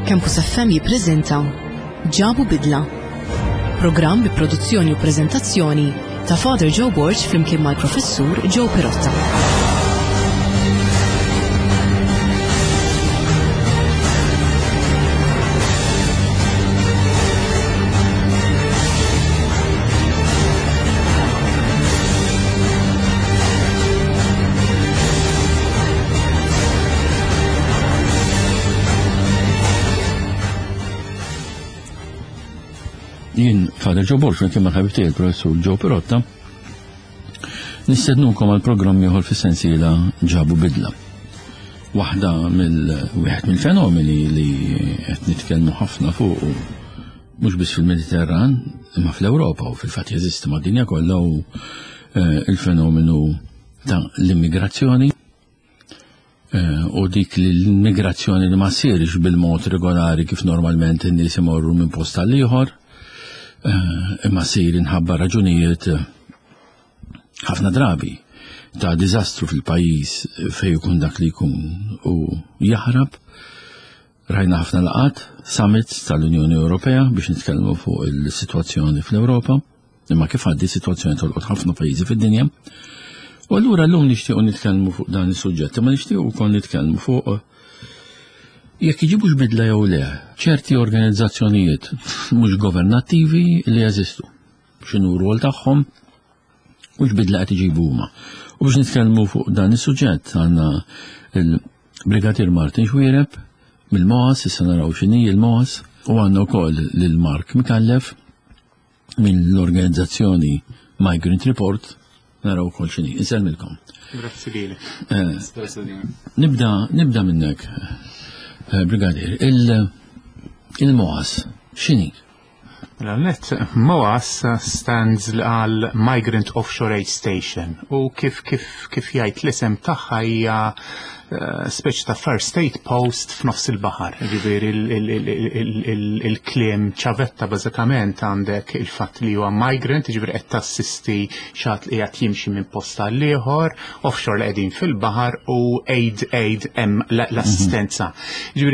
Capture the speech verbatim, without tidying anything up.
Campus F M jippreżenta Ġabu Bidla. Programm bi produzzjoni u preżentazzjoni ta' Father Joe Borg flimkien mal-Professur Joe Pirotta. Jien Father Joe Borg flimkien mal-ħabibtiegħi il-Professur Joe Pirotta nistednukom għal programm ieħor fis-sensiela Ġabu Bidla. Waħda mill-wieħed mill-fenomeni li qed nitkellmu ħafna fuq mhux biss fil-Mediterran imma fl-Ewropa u fil-fatt jeżisti mad-dinja kollha u il-fenomenu ta' l-immigrazzjoni u dik l-immigrazzjoni li ma ssirx bil-mod regolari kif normalment in-nies imorru minn post għal ieħor imma ssir inħabba raġunijiet ħafna drabi ta' diżastru fil-pajjiż fejn ikun dak li jkun u jaħrab. Rajna ħafna laqat summits tal-Unjoni Ewropea biex nitkellmu fuq il-sitwazzjoni fl-Ewropa, imma kif għaddi sitwazzjoni tolqot ħafna pajjiżi fid-dinja. U allura llum nixtiequ nitkellmu fuq dan is-suġġett, imma nixtiequ wkoll nitkellmu fuq jekk iġibux bidla jew le ċerti organizzazzjonijiet mhux governattivi li jeżistu. X'inhu r-rwol tagħhom u x'bidla qed iġibu huma. U biex nitkellmu fuq dan is-suġġett għandna il-Brigadier Martin Xwiereb mill-Moas, issa naraw x'inhi l-Moas, u għandna wkoll lil Mark Mikallef mill-organizzazzjoni Migrant Report, naraw ukoll x'inhi. Insellmilkom. Grazzi lili. Nibda nibda minnek. Brigadier, il-Moas, x'inhi? L-net, Moas stands għal Migrant Offshore Aid Station u kif kif kif jgħid l-isem tagħha hija speċi ta' first aid post f'nofs il-baħar. Ġifieri il-kliem ċavetta bażikament għandek il-fatt li huwa migrant, ġifieri qed tassisti xatt li qed jimxi minn post għal ieħor, offshore li qegħdin fil-baħar u aid aid hemm l-assistenza.